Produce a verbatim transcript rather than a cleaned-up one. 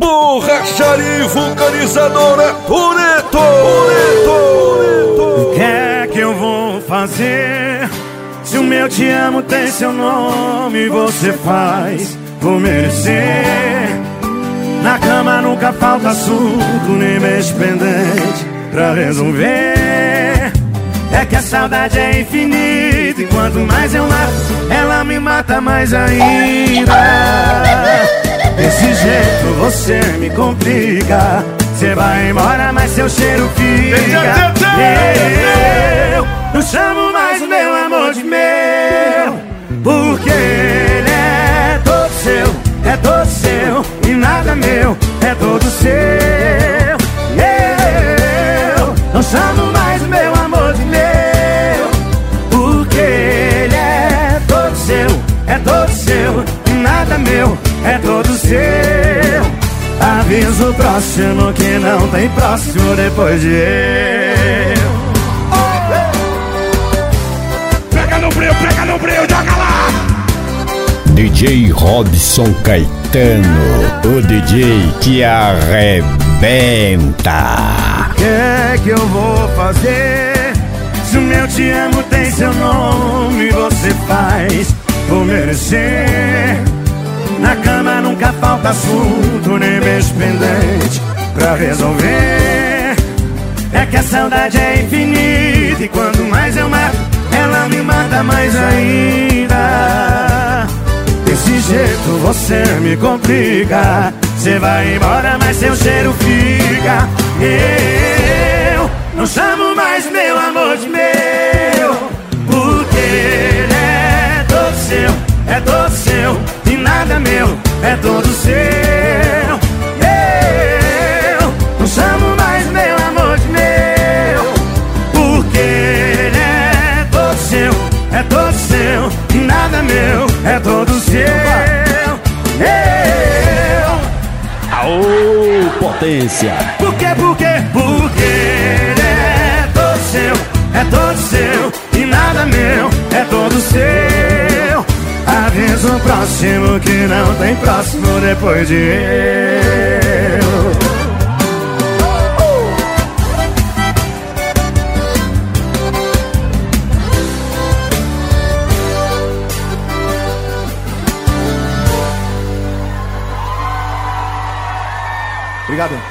Borracharia vulcanizadora Toretto. O que é que eu vou fazer? Se o meu te amo tem seu nome, você faz por merecer. Na cama nunca falta assunto, nem mês pendente pra resolver. É que a saudade é infinita e quanto mais eu mato, ela me mata mais ainda. Desse jeito você me complica. Você vai embora, mas seu cheiro fica. Eu não chamo mais o meu amor de meu, porque ele é todo seu, é todo seu e nada meu, é todo seu. Eu não chamo mais o meu amor de meu, porque ele é todo seu, é todo seu e nada meu, é todo seu. Avisa o próximo que não tem próximo depois de eu. Pega no breu, pega no breu, joga lá! D J Robson Caetano, o D J que arrebenta. O que é que eu vou fazer? Se o meu te amo tem seu nome, você faz por merecer. Na cama nunca falta assunto, nem beijo pendente pra resolver. É que a saudade é infinita e quanto mais eu mato, ela me mata mais ainda. Desse jeito você me complica. Você vai embora, mas seu cheiro fica. Eu não chamo mais meu amor de meu, porque ele é todo seu, é todo seu e nada meu, é todo seu. Eu não chamo mais meu amor de meu, porque ele é todo seu, é todo seu e nada meu, é todo seu. Eu Aô, potência! Por quê, por quê? Porque ele é todo seu, é todo seu e nada meu, é todo seu. Avisa o próximo que não tem próximo depois de eu. Obrigado.